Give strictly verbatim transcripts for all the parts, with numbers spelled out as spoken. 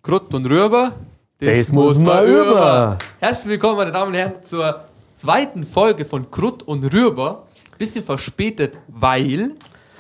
Krutt und Rüber. Das, das muss man über. Herzlich willkommen, meine Damen und Herren, zur zweiten Folge von Krutt und Rüber. Bisschen verspätet, weil...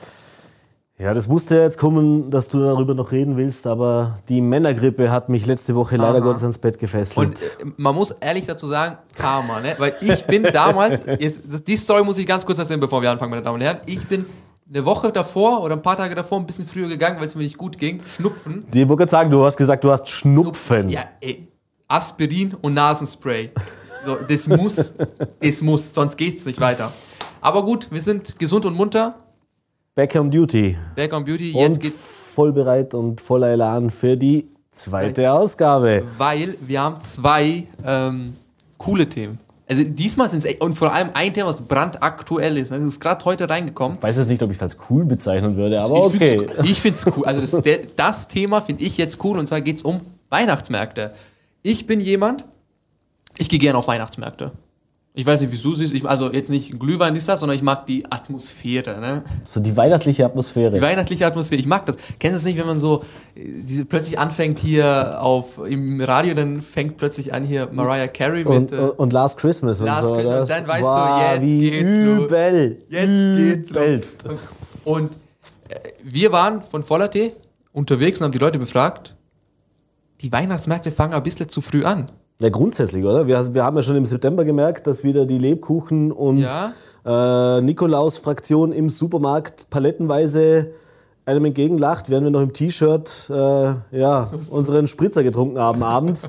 Ja, das musste ja jetzt kommen, dass du darüber noch reden willst, aber die Männergrippe hat mich letzte Woche leider Aha. Gottes ans Bett gefesselt. Und äh, man muss ehrlich dazu sagen, Karma, ne? Weil ich bin damals, jetzt, die Story muss ich ganz kurz erzählen, bevor wir anfangen, meine Damen und Herren. Ich bin eine Woche davor oder ein paar Tage davor ein bisschen früher gegangen, weil es mir nicht gut ging, Schnupfen. Die wollte gerade sagen, du hast gesagt, du hast Schnupfen. Ja, ey, Aspirin und Nasenspray. So, das muss, das muss, sonst geht's nicht weiter. Aber gut, wir sind gesund und munter. Back on Duty. Back on Duty. Jetzt und geht voll bereit und voller Elan für die zweite Ausgabe. Weil wir haben zwei ähm, coole Themen. Also diesmal sind es, und vor allem ein Thema, was brandaktuell ist. Das ist gerade heute reingekommen. Ich weiß jetzt nicht, ob ich es als cool bezeichnen würde, aber ich okay. Ich finde es cool. Also das, der, das Thema finde ich jetzt cool, und zwar geht es um Weihnachtsmärkte. Ich bin jemand, ich gehe gerne auf Weihnachtsmärkte. Ich weiß nicht, wie du siehst. Ich, also jetzt nicht Glühwein ist das, sondern ich mag die Atmosphäre. Ne? So die weihnachtliche Atmosphäre. Die weihnachtliche Atmosphäre. Ich mag das. Kennst du es nicht, wenn man so diese, plötzlich anfängt hier auf im Radio, dann fängt plötzlich an hier Mariah Carey mit... Und, und, und Last Christmas Last und so. Christmas. Und dann weißt wow, du, jetzt wie geht's übel. los. Jetzt Übelst. geht's los. Und äh, wir waren von Voller.t unterwegs und haben die Leute befragt, die Weihnachtsmärkte fangen ein bisschen zu früh an. Ja, grundsätzlich, oder? Wir, wir haben ja schon im September gemerkt, dass wieder die Lebkuchen- und ja. äh, Nikolaus-Fraktion im Supermarkt palettenweise einem entgegenlacht, während wir noch im T-Shirt äh, ja, unseren Spritzer getrunken haben abends.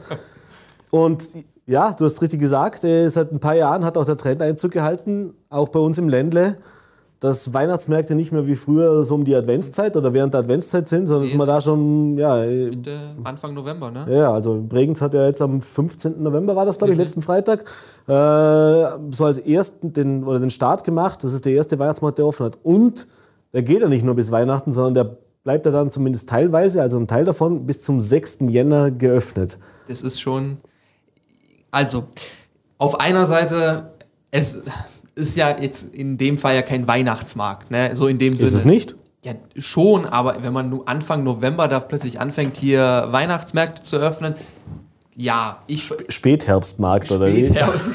Und ja, du hast richtig gesagt, äh, seit ein paar Jahren hat auch der Trend Einzug gehalten, auch bei uns im Ländle, dass Weihnachtsmärkte nicht mehr wie früher so um die Adventszeit oder während der Adventszeit sind, sondern dass man da schon, ja... Mitte, Anfang November, ne? Ja, also Bregenz hat ja jetzt am fünfzehnten November, war das, glaube ich, mhm. letzten Freitag, äh, so als ersten den, oder den Start gemacht. Das ist der erste Weihnachtsmarkt, der offen hat. Und der geht ja nicht nur bis Weihnachten, sondern der bleibt ja dann zumindest teilweise, also ein Teil davon, bis zum sechsten Jänner geöffnet. Das ist schon... Also, auf einer Seite... es ist ja jetzt in dem Fall ja kein Weihnachtsmarkt, ne? So in dem Sinne. Ist es nicht? Ja, schon, aber wenn man Anfang November da plötzlich anfängt, hier Weihnachtsmärkte zu öffnen, ja, ich... Sp- Spätherbstmarkt, oder wie?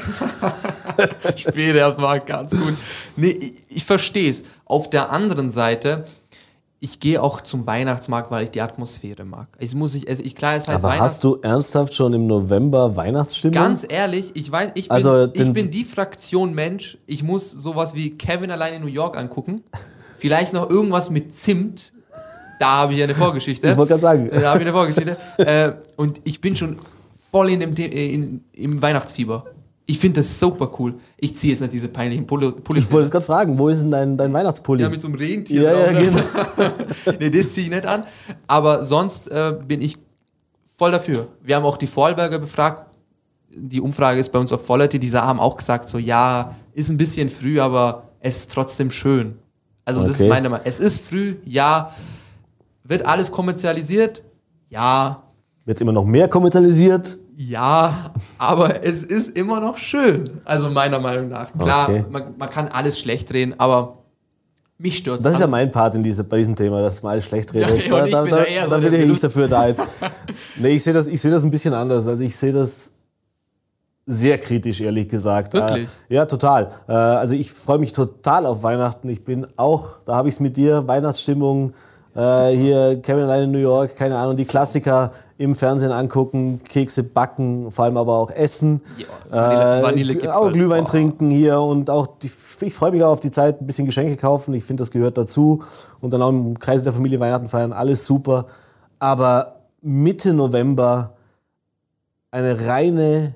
Spätherbstmarkt, ganz gut. Nee, ich, ich verstehe es. Auf der anderen Seite, ich gehe auch zum Weihnachtsmarkt, weil ich die Atmosphäre mag. Ich muss ich, also ich klar, es heißt aber hast du ernsthaft schon im November Weihnachtsstimmung? Ganz ehrlich, ich weiß, ich bin, also ich bin die Fraktion Mensch, ich muss sowas wie Kevin allein in New York angucken. Vielleicht noch irgendwas mit Zimt. Da habe ich ja eine Vorgeschichte. Ich wollte gerade sagen. Da habe ich eine Vorgeschichte. äh, und ich bin schon voll in dem The- in, im Weihnachtsfieber. Ich finde das super cool. Ich ziehe jetzt nicht diese peinlichen Pullis. Ich wollte es gerade fragen, wo ist denn dein, dein Weihnachtspulli? Ja, mit so einem Rentier. Ja, ja, genau. Nee, das ziehe ich nicht an. Aber sonst äh, bin ich voll dafür. Wir haben auch die Vorarlberger befragt. Die Umfrage ist bei uns auf Voller.t. Die haben auch gesagt, so ja, ist ein bisschen früh, aber es ist trotzdem schön. Also das okay. ist meine Meinung. Es ist früh, ja. Wird alles kommerzialisiert? Ja. Wird es immer noch mehr kommerzialisiert? Ja, aber es ist immer noch schön. Also meiner Meinung nach. Klar, okay. man, man kann alles schlecht reden, aber mich stört es. Das ist ja mein Part in diese, bei diesem Thema, dass man alles schlecht redet. Ja, da da, bin da, da eher so da bin der ich dafür da jetzt. Nee, ich sehe das, ich sehe das ein bisschen anders. Also ich sehe das sehr kritisch, ehrlich gesagt. Wirklich? Äh, ja, total. Äh, also ich freue mich total auf Weihnachten. Ich bin auch, da habe ich es mit dir, Weihnachtsstimmung, äh, hier Kevin allein in New York, keine Ahnung, die Klassiker im Fernsehen angucken, Kekse backen, vor allem aber auch essen. Ja, Vanille, äh, auch Glühwein oh. trinken hier und auch die, ich freue mich auch auf die Zeit, ein bisschen Geschenke kaufen. Ich finde, das gehört dazu. Und dann auch im Kreis der Familie Weihnachten feiern, alles super. Aber Mitte November eine reine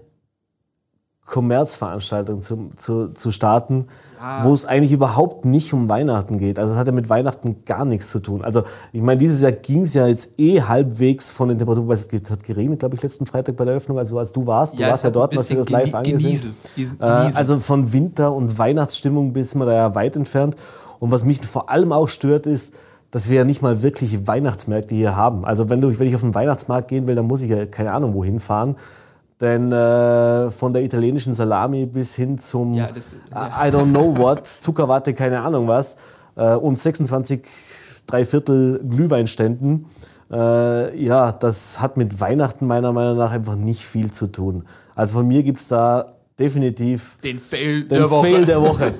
Kommerzveranstaltung zu, zu, zu starten, ja. wo es eigentlich überhaupt nicht um Weihnachten geht. Also es hat ja mit Weihnachten gar nichts zu tun. Also ich meine, dieses Jahr ging es ja jetzt eh halbwegs von den Temperaturen, weil es hat geregnet, glaube ich, letzten Freitag bei der Eröffnung, also als du warst. Du ja, warst ja dort, hast du das live angesehen. Äh, also von Winter- und Weihnachtsstimmung bist man da ja weit entfernt. Und was mich vor allem auch stört, ist, dass wir ja nicht mal wirklich Weihnachtsmärkte hier haben. Also wenn, du, wenn ich auf den Weihnachtsmarkt gehen will, dann muss ich ja keine Ahnung wohin fahren. Denn äh, von der italienischen Salami bis hin zum ja, das, ja. I don't know what, Zuckerwatte, keine Ahnung was, äh, und sechsundzwanzig Dreiviertel Glühweinständen, Äh, ja, das hat mit Weihnachten meiner Meinung nach einfach nicht viel zu tun. Also von mir gibt es da definitiv Den Fail den der Woche. Fail der Woche.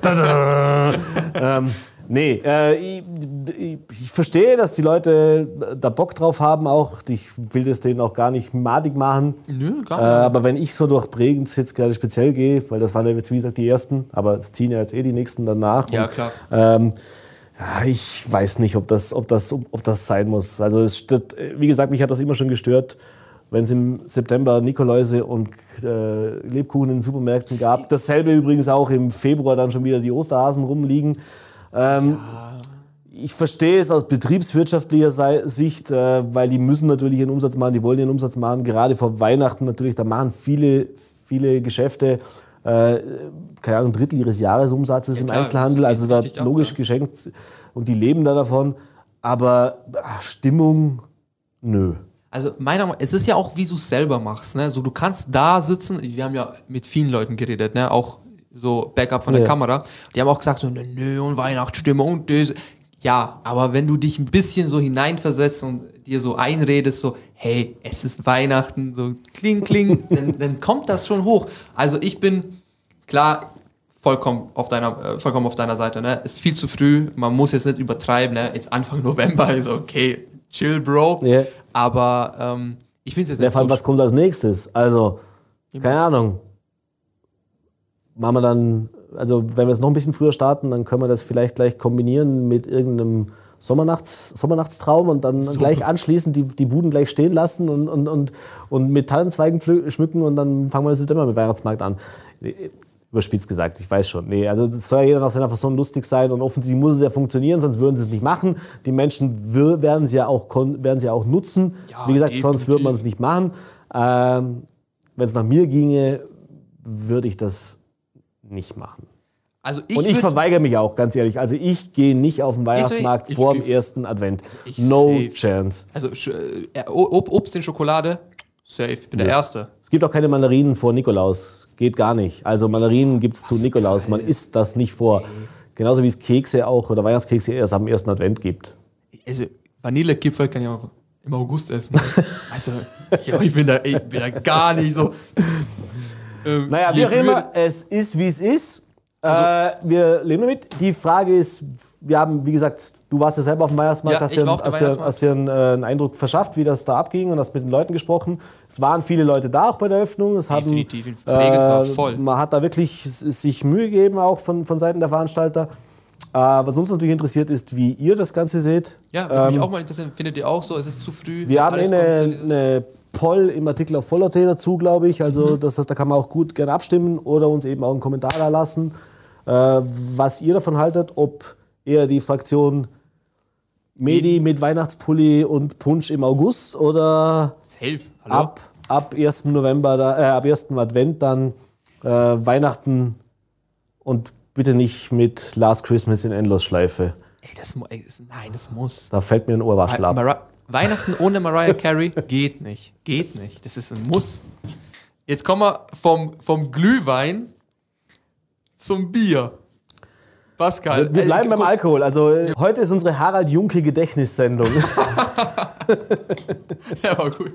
ähm, nee, äh, ich, ich, ich verstehe, dass die Leute da Bock drauf haben auch. Ich will das denen auch gar nicht madig machen. Nö, gar Äh, nicht. aber wenn ich so durch Bregenz jetzt gerade speziell gehe, weil das waren ja jetzt wie gesagt die ersten, aber es ziehen ja jetzt eh die nächsten danach. Ja, und, klar. Ähm, ja, ich weiß nicht, ob das, ob, das, ob das sein muss. Also es stört, wie gesagt, mich hat das immer schon gestört, wenn es im September Nikoläuse und äh, Lebkuchen in den Supermärkten gab. Dasselbe übrigens auch im Februar dann schon wieder die Osterhasen rumliegen. Ähm, Ja. Ich verstehe es aus betriebswirtschaftlicher Sei- Sicht, äh, weil die müssen natürlich ihren Umsatz machen, die wollen ihren Umsatz machen. Gerade vor Weihnachten natürlich, da machen viele, viele Geschäfte, äh, keine Ahnung, ein Drittel ihres Jahresumsatzes Ja, im klar, Einzelhandel. das Also geht da richtig ab, logisch ja. geschenkt und die leben da davon. Aber ach, Stimmung, nö. Also meiner Meinung, es ist ja auch, wie du es selber machst. Ne? So, du kannst da sitzen, wir haben ja mit vielen Leuten geredet, ne? Auch so Backup von der Ja. Kamera. Die haben auch gesagt, so, nö, nö, und Weihnachtsstimmung und das. Ja, aber wenn du dich ein bisschen so hineinversetzt und dir so einredest, so, hey, es ist Weihnachten, so kling, kling, dann, dann kommt das schon hoch. Also ich bin, klar, vollkommen auf deiner, äh, vollkommen auf deiner Seite, ne? Ist viel zu früh, man muss jetzt nicht übertreiben, ne? Jetzt Anfang November ist okay, chill, Bro. Ja. Aber ähm, ich finde es jetzt Ja, nicht vor allem, so was kommt als nächstes? Also, schlimm. keine Ahnung. Machen wir dann, also wenn wir jetzt noch ein bisschen früher starten, dann können wir das vielleicht gleich kombinieren mit irgendeinem Sommernachts, Sommernachtstraum und dann So. gleich anschließend die, die Buden gleich stehen lassen und, und, und, und mit Tannenzweigen pflü- schmücken und dann fangen wir im September mit Weihnachtsmarkt an. Überspitzt gesagt, ich weiß schon. Nee, also das soll ja jeder nach seiner Fasson lustig sein und offensichtlich muss es ja funktionieren, sonst würden sie es nicht machen. Die Menschen wir- werden sie ja auch, kon- werden sie ja auch nutzen. Ja, Wie gesagt, sonst definitiv. würde man es nicht machen. Ähm, wenn es nach mir ginge, würde ich das nicht machen. Also ich Und ich würd- verweigere mich auch, ganz ehrlich. Also ich gehe nicht auf den Weihnachtsmarkt ich vor dem geh- ersten Advent. ich No safe. chance. Also Sch- äh, Ob- Obst in Schokolade, safe, ich bin der Ja. Erste. Es gibt auch keine Mandarinen vor Nikolaus. Geht gar nicht. Also Mandarinen gibt es zu Nikolaus. Man isst das nicht vor. Genauso wie es Kekse auch oder Weihnachtskekse erst am ersten Advent gibt. Also Vanillekipferl kann ich auch im August essen. Also, ja, ich bin da, ich bin da gar nicht so. Ähm, Naja, je wie auch früher- immer, es ist, wie es ist. äh, wir leben damit. Die Frage ist, wir haben, wie gesagt, du warst ja selber auf dem Weihnachtsmarkt, Ja, hast ich dir, war auf dem hast dir, Weihnachtsmarkt. hast dir einen, äh, einen Eindruck verschafft, wie das da abging und hast mit den Leuten gesprochen. Es waren viele Leute da auch bei der Öffnung. Es haben, Definitiv, in Bregenz war voll. Man hat da wirklich s- sich Mühe gegeben, auch von, von Seiten der Veranstalter. Äh, was uns natürlich interessiert ist, wie ihr das Ganze seht. Ja, würde mich Ähm, auch mal interessieren. Findet ihr auch so? Es ist zu früh? Wir noch haben eh alles eine, kommt- eine Poll im Artikel auf Vollerte dazu, glaube ich. Also Mhm. das heißt, da kann man auch gut gerne abstimmen oder uns eben auch einen Kommentar da lassen, äh, was ihr davon haltet, ob eher die Fraktion Medi mit Weihnachtspulli und Punsch im August oder Safe. Hallo? ab, ab ersten November, da, äh, ab ersten Advent dann äh, Weihnachten und bitte nicht mit Last Christmas in Endlosschleife. Ey, das, mu- ey, das, nein, das muss. Da fällt mir ein Ohrwaschel ab. Mari- Weihnachten ohne Mariah Carey geht nicht. Geht nicht. Das ist ein Muss. Jetzt kommen wir vom, vom Glühwein zum Bier. Pascal. Wir, wir äh, bleiben beim guck, Alkohol. Also äh, heute ist unsere Harald Junke Gedächtnissendung. Ja, war gut.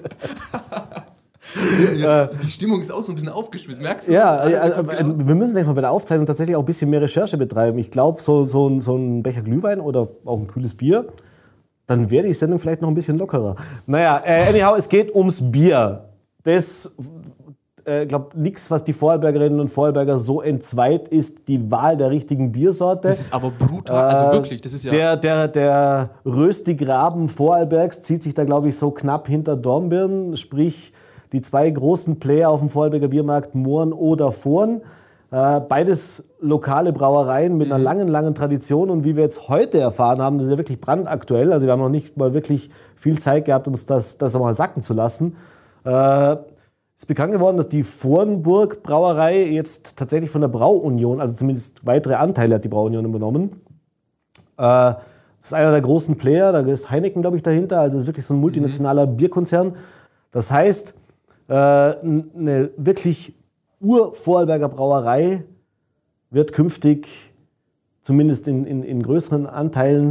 ja, die Stimmung ist auch so ein bisschen aufgeschmissen, merkst du? Ja, Alles ja, gut, äh, genau. wir müssen gleich mal bei der Aufzeichnung tatsächlich auch ein bisschen mehr Recherche betreiben. Ich glaube, so, so, ein- so ein Becher Glühwein oder auch ein kühles Bier, dann wäre die Sendung vielleicht noch ein bisschen lockerer. Naja, äh, anyhow, es geht ums Bier. Das, äh, glaube nichts, was die Vorarlbergerinnen und Vorarlberger so entzweit, ist die Wahl der richtigen Biersorte. Das ist aber brutal, also wirklich, das ist ja... Der, der, der Röstigraben Vorarlbergs zieht sich da, glaube ich, so knapp hinter Dornbirn, sprich die zwei großen Player auf dem Vorarlberger Biermarkt, Mohren oder Vorn. Äh, beides lokale Brauereien mit einer langen, langen Tradition. Und wie wir jetzt heute erfahren haben, das ist ja wirklich brandaktuell. Also wir haben noch nicht mal wirklich viel Zeit gehabt, uns das, das auch mal sacken zu lassen. Äh, ist bekannt geworden, dass die Vornburg Brauerei jetzt tatsächlich von der Brauunion, also zumindest weitere Anteile hat die Brauunion übernommen. Äh, das ist einer der großen Player, da ist Heineken, glaube ich, dahinter. Also es ist wirklich so ein multinationaler Bierkonzern. Das heißt, äh, eine wirklich Ur-Vorarlberger Brauerei wird künftig, zumindest in, in, in größeren Anteilen,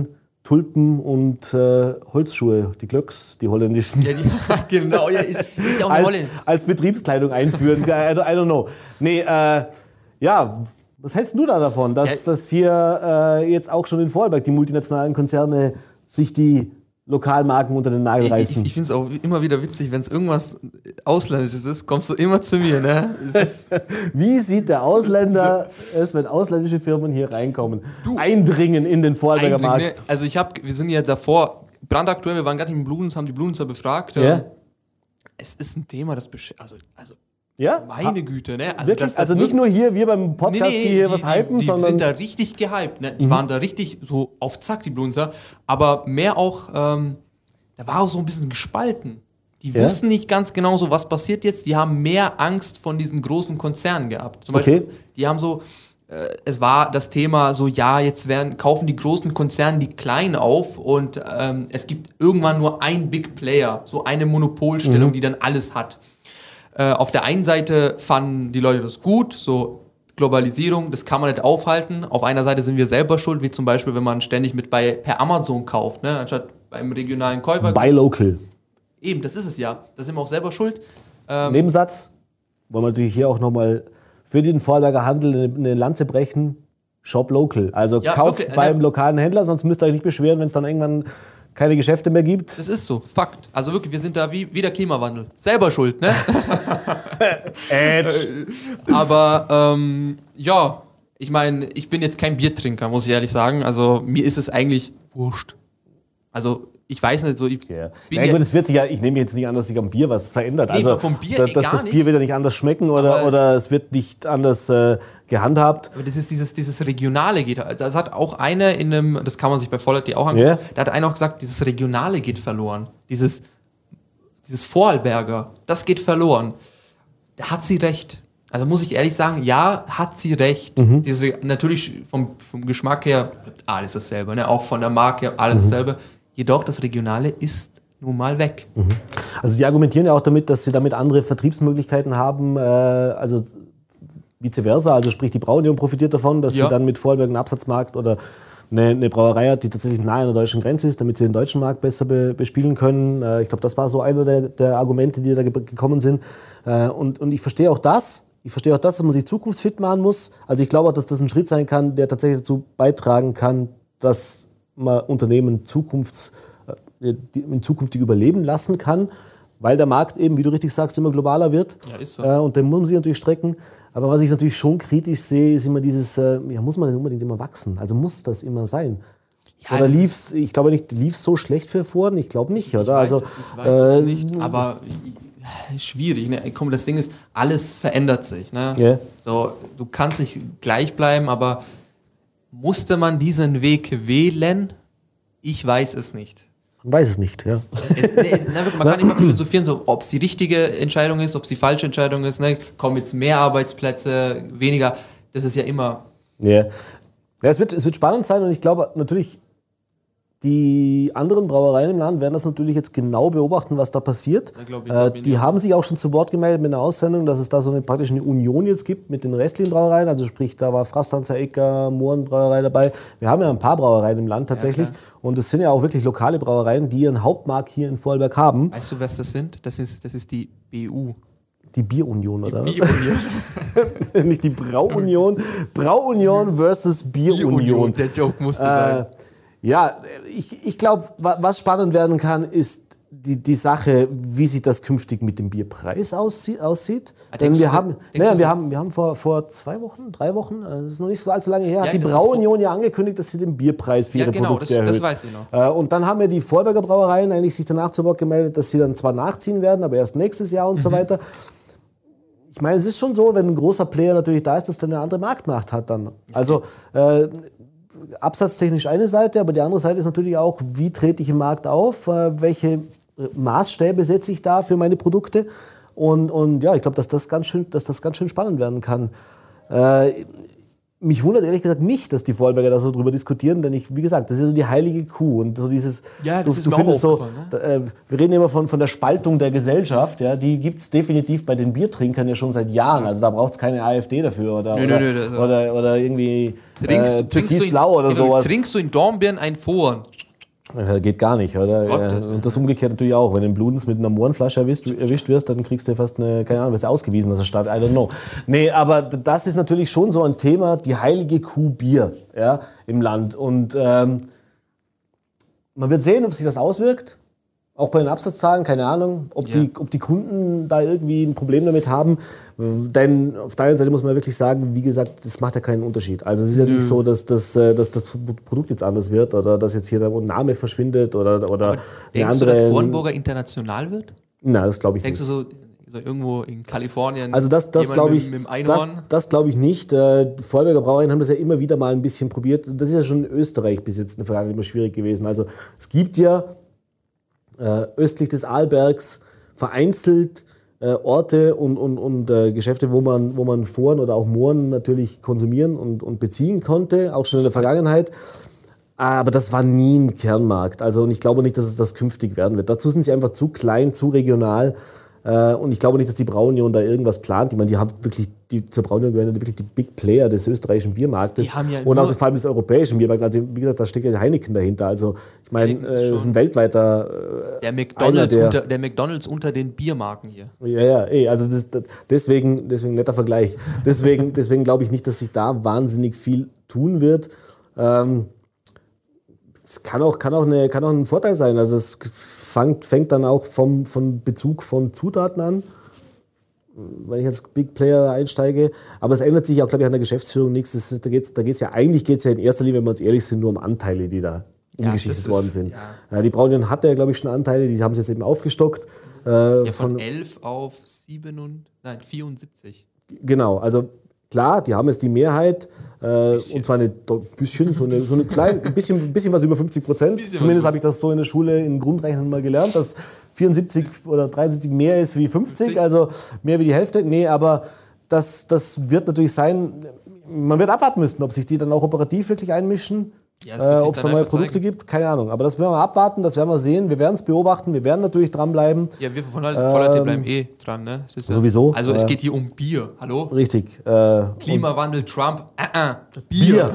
Tulpen und äh, Holzschuhe, die Glöcks, die holländischen. Ja, die, genau, ja, ist, ist ja auch eine als, Holländer. als Betriebskleidung einführen. I, don't, I don't know. Nee, äh, ja, was hältst du da davon, dass, ja. dass hier äh, jetzt auch schon in Vorarlberg die multinationalen Konzerne sich die Lokalmarken unter den Nagel reißen? Ich, ich finde es auch immer wieder witzig, wenn es irgendwas Ausländisches ist, kommst du immer zu mir. Ne? Ist Wie sieht der Ausländer es, wenn ausländische Firmen hier reinkommen, du, eindringen in den Vorarlberger Markt? Ne? Also ich habe, wir sind ja davor, brandaktuell, wir waren gerade im Bludenz, haben die Bludenzer befragt. Ja. Es ist ein Thema, das besch- also, also ja? meine Güte. Ne? Also, Wirklich? Das, das also nicht nur hier, wir beim Podcast, nee, nee, die hier die, was hypen, die, die sondern... Die sind da richtig gehypt. Ne? Die mhm. waren da richtig so auf Zack, die Bludenzer. Aber mehr auch... Ähm, da war auch so ein bisschen gespalten. Die ja? wussten nicht ganz genau so, was passiert jetzt. Die haben mehr Angst von diesen großen Konzernen gehabt. Zum Beispiel, okay. die haben so, äh, es war das Thema so, ja, jetzt werden, kaufen die großen Konzerne die Kleinen auf und ähm, es gibt irgendwann nur ein Big Player, so eine Monopolstellung, mhm. die dann alles hat. Äh, auf der einen Seite fanden die Leute das gut, so Globalisierung, das kann man nicht aufhalten. Auf einer Seite sind wir selber schuld, wie zum Beispiel, wenn man ständig mit bei per Amazon kauft, ne, anstatt beim regionalen Käufer. Buy local. Eben, das ist es ja. Da sind wir auch selber schuld. Ähm Nebensatz, wollen wir natürlich hier auch nochmal für den Vorarlberger Handel eine Lanze brechen. Shop local. Also ja, kauft wirklich, beim ne, lokalen Händler, sonst müsst ihr euch nicht beschweren, wenn es dann irgendwann keine Geschäfte mehr gibt. Das ist so, Fakt. Also wirklich, wir sind da wie, wie der Klimawandel. Selber schuld, ne? Edge. Aber ähm, ja, ich meine, ich bin jetzt kein Biertrinker, muss ich ehrlich sagen. Also mir ist es eigentlich wurscht. Also ich weiß nicht so. Ich, yeah. ja, gut, es wird sich ja, ich nehme jetzt nicht an, dass sich am Bier was verändert. Nee, also vom Bier dass, dass gar das nicht. Bier wird ja nicht anders schmecken oder, oder es wird nicht anders äh, gehandhabt. Aber das ist dieses, dieses Regionale geht. Das hat auch einer in einem, das kann man sich bei Vollert auch angucken, yeah. da hat einer auch gesagt, dieses Regionale geht verloren. Dieses, dieses Vorarlberger, das geht verloren. Da hat sie recht. Also muss ich ehrlich sagen, ja, hat sie recht. Mhm. Diese, natürlich vom, vom Geschmack her, alles dasselbe, ne? Auch von der Marke her, alles mhm. dasselbe. Jedoch das Regionale ist nun mal weg. Mhm. Also sie argumentieren ja auch damit, dass sie damit andere Vertriebsmöglichkeiten haben, äh, also vice versa, also sprich die Braunion profitiert davon, dass ja. sie dann mit Vorarlberg einen Absatzmarkt oder eine, eine Brauerei hat, die tatsächlich nahe an der deutschen Grenze ist, damit sie den deutschen Markt besser be, bespielen können. Äh, ich glaube, das war so einer der, der Argumente, die da ge- gekommen sind. Äh, und, und ich verstehe auch das, Ich verstehe auch das, dass man sich zukunftsfit machen muss. Also ich glaube auch, dass das ein Schritt sein kann, der tatsächlich dazu beitragen kann, dass man Unternehmen Zukunfts, äh, in zukünftig überleben lassen kann, weil der Markt eben, wie du richtig sagst, immer globaler wird. Ja, ist so. Äh, und den muss man sich natürlich strecken. Aber was ich natürlich schon kritisch sehe, ist immer dieses, äh, ja, muss man denn unbedingt immer wachsen? Also muss das immer sein? Ja, oder lief's, ich glaube nicht, lief's so schlecht für Forden? Ich glaube nicht, oder? Ich weiß, also, ich weiß äh, es nicht, aber schwierig. Ne? Komm, das Ding ist, alles verändert sich. Ne? Yeah. So, du kannst nicht gleich bleiben, aber musste man diesen Weg wählen? Ich weiß es nicht. Man weiß es nicht, ja. Es, ne, es, ne, man kann immer philosophieren, so, ob es die richtige Entscheidung ist, ob es die falsche Entscheidung ist. Ne? Kommen jetzt mehr Arbeitsplätze, weniger. Das ist ja immer... Yeah. Ja, es wird, es wird spannend sein und ich glaube natürlich, die anderen Brauereien im Land werden das natürlich jetzt genau beobachten, was da passiert. Ja, glaub ich, glaub äh, die haben sich auch schon zu Wort gemeldet mit einer Aussendung, dass es da so eine praktisch eine Union jetzt gibt mit den restlichen Brauereien. Also sprich, da war Frastanzer Ecker, Mohrenbrauerei dabei. Wir haben ja ein paar Brauereien im Land tatsächlich. Ja, und es sind ja auch wirklich lokale Brauereien, die ihren Hauptmarkt hier in Vorarlberg haben. Weißt du, was das sind? Das ist, das ist die B U. Die Bierunion, oder die was? Bierunion. Nicht die Brauunion. Brauunion versus Bierunion. Bierunion. Der Joke musste äh, sein. Ja, ich, ich glaube, was spannend werden kann, ist die, die Sache, wie sich das künftig mit dem Bierpreis aussie- aussieht. Ah, Denn wir du, haben, naja, wir haben, wir haben vor, vor zwei Wochen, drei Wochen, das ist noch nicht so allzu lange her, Ja, hat die das ist Brauunion ja angekündigt, dass sie den Bierpreis für Ja, ihre genau, Produkte das, erhöht. das weiß ich noch. Äh, Und dann haben ja die Vorarlberger Brauereien eigentlich sich danach zu Wort gemeldet, dass sie dann zwar nachziehen werden, aber erst nächstes Jahr und Mhm. so weiter. Ich meine, es ist schon so, wenn ein großer Player natürlich da ist, dass der eine andere Marktmacht hat dann. Also äh, absatztechnisch eine Seite, aber die andere Seite ist natürlich auch, wie trete ich im Markt auf, äh, welche Maßstäbe setze ich da für meine Produkte und, und ja, ich glaube, dass das ganz schön, dass das ganz schön spannend werden kann. Äh, mich wundert ehrlich gesagt nicht, dass die Vorarlberger da so drüber diskutieren, denn ich, wie gesagt, das ist so die heilige Kuh und so dieses, Ja, das du, ist du mir auch findest so, aufgefallen, da, äh, wir reden immer von, von der Spaltung der Gesellschaft, ja, die gibt es definitiv bei den Biertrinkern ja schon seit Jahren, also da braucht es keine AfD dafür oder, Nö, oder, nö, nö, das ist- oder, oder irgendwie Trinkst, äh, du- trinkst, du in, Türkisblau oder genau, sowas. trinkst du in Dornbirn ein Fohlen? Ja, geht gar nicht, oder? Gott, Ja, und das umgekehrt natürlich auch. Wenn du in Bludens mit einer Mohrenflasche erwischt, erwischt wirst, dann kriegst du fast eine, keine Ahnung, wirst du ausgewiesen aus der Stadt, I don't know. Nee, aber das ist natürlich schon so ein Thema, die heilige Kuh Bier, ja, im Land. Und ähm, man wird sehen, ob sich das auswirkt. Auch bei den Absatzzahlen, keine Ahnung, ob, Ja. die, ob die Kunden da irgendwie ein Problem damit haben. Denn auf der einen Seite muss man wirklich sagen, wie gesagt, das macht ja keinen Unterschied. Also es ist ja Nö. nicht so, dass das, äh, dass das Produkt jetzt anders wird oder dass jetzt hier der Name verschwindet oder, oder eine Denkst andere... du, dass Vornburger international wird? Nein, das glaube ich Denkst nicht. du so, so irgendwo in Kalifornien? Also das, das jemand glaube mit- ich, mit dem das, Einhorn? das glaube ich nicht. Äh, Die Vorarlberger Brauereien haben das ja immer wieder mal ein bisschen probiert. Das ist ja schon in Österreich bis jetzt in der Vergangenheit immer schwierig gewesen. Also es gibt ja äh, östlich des Arlbergs vereinzelt äh, Orte und, und, und äh, Geschäfte, wo man, wo man Foren oder auch Mooren natürlich konsumieren und, und beziehen konnte, auch schon in der Vergangenheit. Aber das war nie ein Kernmarkt. Also, und ich glaube nicht, dass es das künftig werden wird. Dazu sind sie einfach zu klein, zu regional. Äh, und ich glaube nicht, dass die Braunion da irgendwas plant. Ich meine, die haben wirklich, die, zur Braunion gehören ja wirklich die Big Player des österreichischen Biermarktes. Die haben ja und nur- auch vor allem des europäischen Biermarktes. Also, wie gesagt, da steckt ja Heineken dahinter. Also, ich meine, Heineken äh, schon. das ist ein weltweiter. Der McDonald's, einer der- unter, der McDonald's unter den Biermarken hier. Ja, ja, ey, also das, das, deswegen, deswegen netter Vergleich. Deswegen, deswegen glaube ich nicht, dass sich da wahnsinnig viel tun wird. Ähm, es kann auch, kann, auch eine, kann auch ein Vorteil sein. Also es fängt, fängt dann auch vom, vom Bezug von Zutaten an, wenn ich als Big Player einsteige. Aber es ändert sich auch, glaube ich, an der Geschäftsführung nichts. Es ist, da geht's, da geht's ja, eigentlich geht es ja in erster Linie, wenn wir uns ehrlich sind, nur um Anteile, die da Ja, umgeschichtet das ist- worden sind. ja. Ja, die Braunion hatte ja, glaube ich, schon Anteile, die haben es jetzt eben aufgestockt. Äh, Ja, von elf auf sieben und, nein, vierundsiebzig. Genau, also klar, die haben jetzt die Mehrheit, äh, und zwar ein bisschen, so eine, so eine kleine, ein bisschen, ein bisschen was über fünfzig Prozent. Bisschen Zumindest was. habe ich das so in der Schule in Grundrechnen mal gelernt, dass vierundsiebzig oder dreiundsiebzig mehr ist wie fünfzig, fünfzig. also mehr wie die Hälfte. Nee, aber das, das wird natürlich sein, man wird abwarten müssen, ob sich die dann auch operativ wirklich einmischen. Ja, das wird Äh, sich ob es dann da neue einfach Produkte zeigen. gibt, keine Ahnung. Aber das werden wir abwarten, das werden wir sehen, wir werden es beobachten, wir werden natürlich dranbleiben. Ja, wir von Vollerte bleiben eh dran, ne? Es ist ja- sowieso, Also es äh, geht hier um Bier, hallo? Richtig. Äh, Klimawandel, Trump, äh, äh, Bier.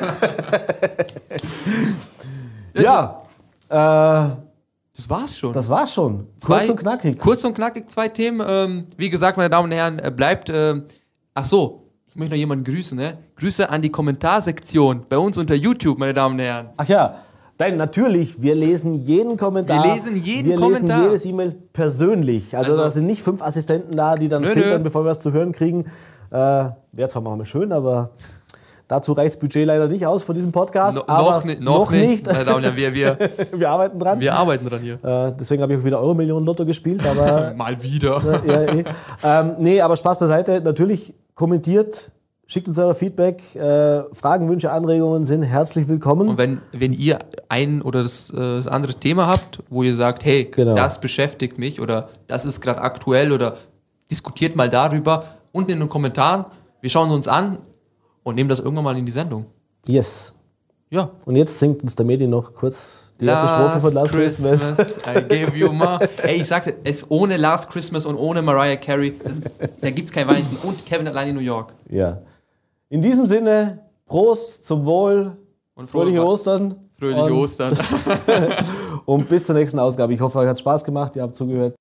Ja, äh, Das war's schon. das war's schon. Zwei- Kurz und knackig. Kurz und knackig, zwei Themen. Ähm, wie gesagt, meine Damen und Herren, äh, bleibt. ähm, ach so, ich möchte noch jemanden grüßen, ne? Grüße an die Kommentarsektion bei uns unter YouTube, meine Damen und Herren. Ach ja, nein, natürlich, wir lesen jeden Kommentar. Wir lesen jeden wir Kommentar. lesen jedes E-Mail persönlich. Also, Also- da sind nicht fünf Assistenten da, die dann Nö, filtern, nö. bevor wir was zu hören kriegen. Äh, Wäre zwar mal schön, aber dazu reicht das Budget leider nicht aus von diesem Podcast. No, aber noch, ni- noch, nicht. Meine Damen und Herren, wir, wir, wir arbeiten dran. wir arbeiten dran hier. Äh, deswegen habe ich auch wieder Euro-Millionen-Lotto gespielt, aber Mal wieder. ja, eh. ähm, nee, aber Spaß beiseite. Natürlich kommentiert, schickt uns euer Feedback. Äh, Fragen, Wünsche, Anregungen sind herzlich willkommen. Und wenn, wenn ihr ein oder das, äh, das andere Thema habt, wo ihr sagt, hey, Genau. das beschäftigt mich oder das ist gerade aktuell oder diskutiert mal darüber, unten in den Kommentaren. Wir schauen uns an und nehmen das irgendwann mal in die Sendung. Yes. Ja. Und jetzt singt uns der Medi noch kurz die erste Strophe von Last Christmas. I gave you my... Ey, ich sag's dir, es ohne Last Christmas und ohne Mariah Carey, das, da gibt's kein Weihnachten. Und Kevin allein in New York. Ja. In diesem Sinne, Prost, zum Wohl, Und fröhliche frohe- Ostern. Fröhliche und, Ostern. und bis zur nächsten Ausgabe. Ich hoffe, euch hat Spaß gemacht, ihr habt zugehört.